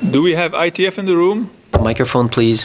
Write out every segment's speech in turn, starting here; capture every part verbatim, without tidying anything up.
Do we have I T F in the room? Microphone, please.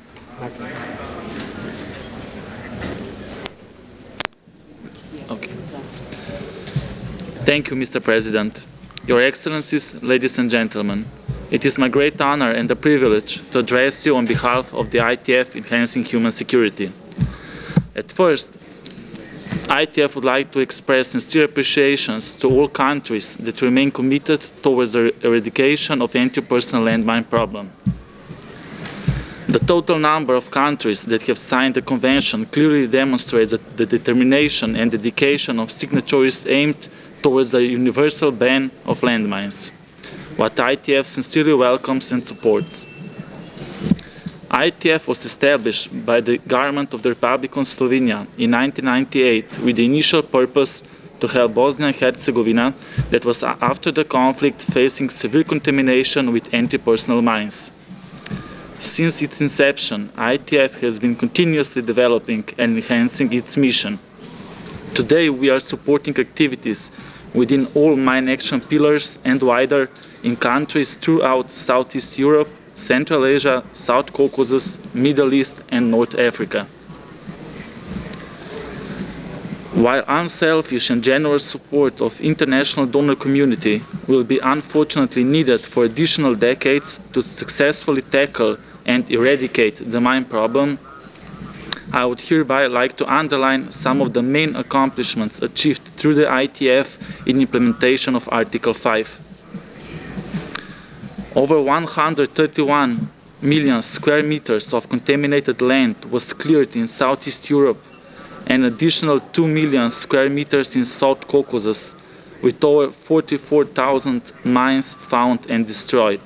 Okay. Thank you, Mister President. Your Excellencies, ladies and gentlemen, it is my great honor and a privilege to address you on behalf of the I T F Enhancing Human Security. At first, I T F would like to express sincere appreciations to all countries that remain committed towards the eradication of anti-personnel landmine problem. The total number of countries that have signed the convention clearly demonstrates the determination and dedication of signatories aimed towards a universal ban of landmines, what I T F sincerely welcomes and supports. I T F was established by the government of the Republic of Slovenia in nineteen ninety-eight with the initial purpose to help Bosnia and Herzegovina that was after the conflict facing severe contamination with anti-personnel mines. Since its inception, I T F has been continuously developing and enhancing its mission. Today we are supporting activities within all mine action pillars and wider in countries throughout Southeast Europe, Central Asia, South Caucasus, Middle East and North Africa. While unselfish and generous support of international donor community will be unfortunately needed for additional decades to successfully tackle and eradicate the mine problem, I would hereby like to underline some of the main accomplishments achieved through the I T F in implementation of Article five. Over one hundred thirty-one million square meters of contaminated land was cleared in Southeast Europe, and additional two million square meters in South Caucasus, with over forty-four thousand mines found and destroyed.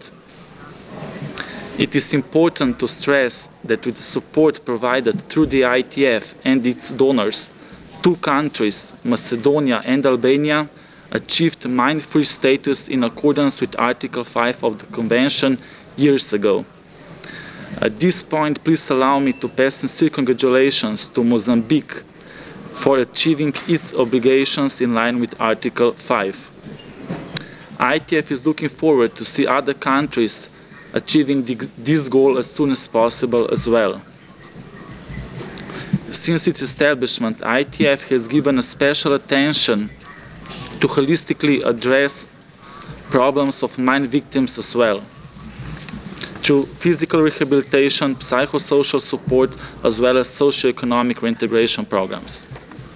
It is important to stress that with the support provided through the I T F and its donors, two countries, Macedonia and Albania, achieved mine-free status in accordance with Article five of the Convention years ago. At this point, please allow me to pass sincere congratulations to Mozambique for achieving its obligations in line with Article five. I T F is looking forward to see other countries achieving this goal as soon as possible as well. Since its establishment, I T F has given a special attention to holistically address problems of mine victims as well, through physical rehabilitation, psychosocial support, as well as socio-economic reintegration programs.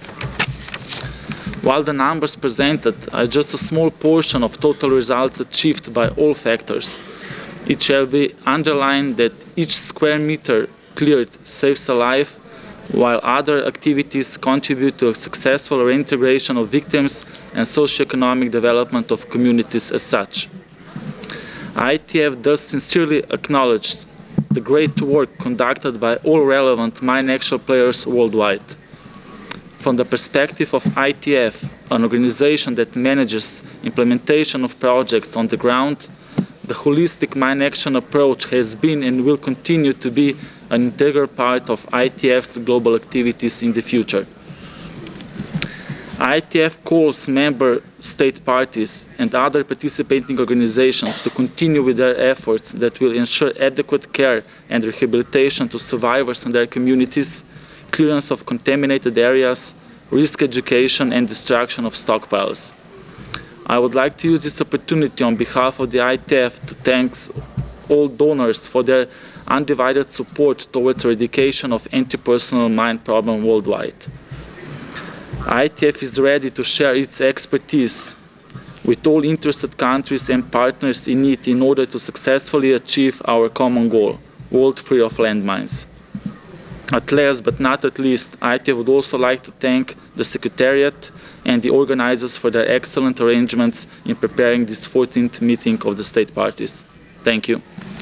While the numbers presented are just a small portion of total results achieved by all factors, it shall be underlined that each square meter cleared saves a life, while other activities contribute to a successful reintegration of victims and socio-economic development of communities as such. I T F does sincerely acknowledge the great work conducted by all relevant mine action players worldwide. From the perspective of I T F, an organization that manages implementation of projects on the ground, the holistic mine action approach has been and will continue to be an integral part of I T F's global activities in the future. I T F calls member state parties and other participating organizations to continue with their efforts that will ensure adequate care and rehabilitation to survivors and their communities, clearance of contaminated areas, risk education and destruction of stockpiles. I would like to use this opportunity on behalf of the I T F to thank all donors for their undivided support towards eradication of anti-personnel mine problem worldwide. I T F is ready to share its expertise with all interested countries and partners in it in order to successfully achieve our common goal, world free of landmines. At last but not at least, I T F would also like to thank the Secretariat and the organizers for their excellent arrangements in preparing this fourteenth meeting of the state parties. Thank you.